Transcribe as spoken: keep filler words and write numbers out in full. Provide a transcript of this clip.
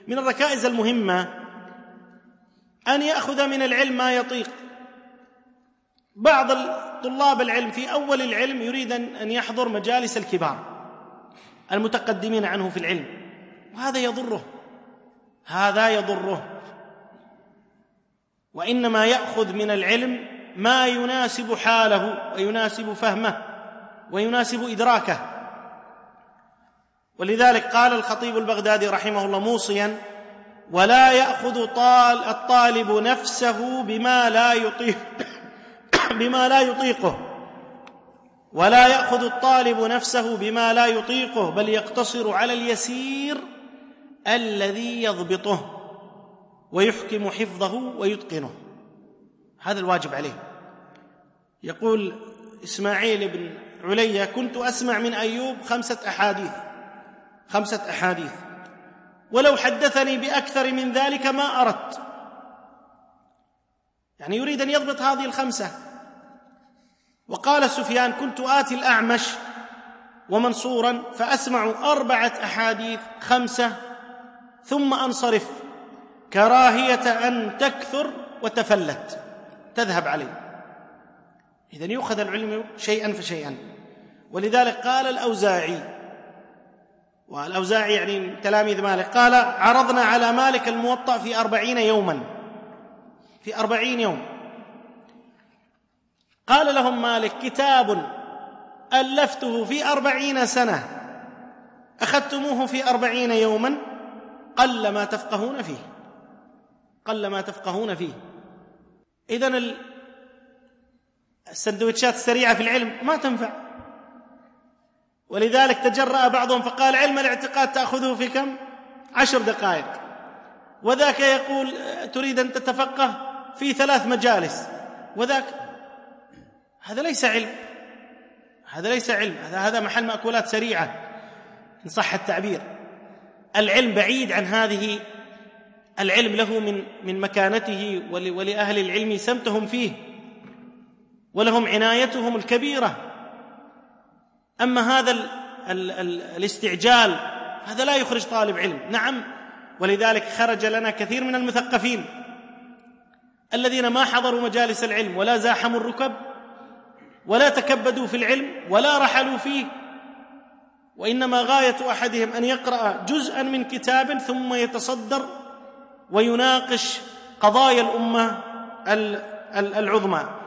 من الركائز المهمة أن يأخذ من العلم ما يطيق. بعض طلاب العلم في أول العلم يريد أن يحضر مجالس الكبار المتقدمين عنه في العلم، وهذا يضره، هذا يضره، وإنما يأخذ من العلم ما يناسب حاله ويناسب فهمه ويناسب إدراكه. ولذلك قال الخطيب البغدادي رحمه الله موصيا: ولا يأخذ طال الطالب نفسه بما لا يطيق بما لا يطيقه ولا يأخذ الطالب نفسه بما لا يطيقه بل يقتصر على اليسير الذي يضبطه ويحكم حفظه ويتقنه. هذا الواجب عليه. يقول إسماعيل بن عليا: كنت أسمع من أيوب خمسة أحاديث خمسة أحاديث ولو حدثني بأكثر من ذلك ما أردت. يعني يريد أن يضبط هذه الخمسة. وقال سفيان: كنت آتي الأعمش ومنصورا فأسمع أربعة أحاديث خمسة ثم أنصرف كراهية أن تكثر وتفلت تذهب عليه. إذن يؤخذ العلم شيئا فشيئا. ولذلك قال الأوزاعي، والأوزاعي يعني تلاميذ مالك، قال: عرضنا على مالك الموطأ في أربعين يوما في أربعين يوم. قال لهم مالك: كتاب ألفته في أربعين سنة أخذتموه في أربعين يوما، قل ما تفقهون فيه قل ما تفقهون فيه. إذن السندويتشات السريعة في العلم ما تنفع. ولذلك تجرأ بعضهم فقال: علم الاعتقاد تأخذه في كم؟ عشر دقائق، وذاك يقول تريد أن تتفقه في ثلاث مجالس، وذاك هذا ليس علم هذا ليس علم هذا هذا محل مأكولات سريعة إن صح التعبير. العلم بعيد عن هذه. العلم له من من مكانته، ولأهل العلم سمتهم فيه ولهم عنايتهم الكبيرة. أما هذا ال ال ال الاستعجال هذا لا يخرج طالب علم. نعم، ولذلك خرج لنا كثير من المثقفين الذين ما حضروا مجالس العلم ولا زاحموا الركب ولا تكبدوا في العلم ولا رحلوا فيه، وإنما غاية أحدهم أن يقرأ جزءا من كتاب ثم يتصدر ويناقش قضايا الأمة العظمى.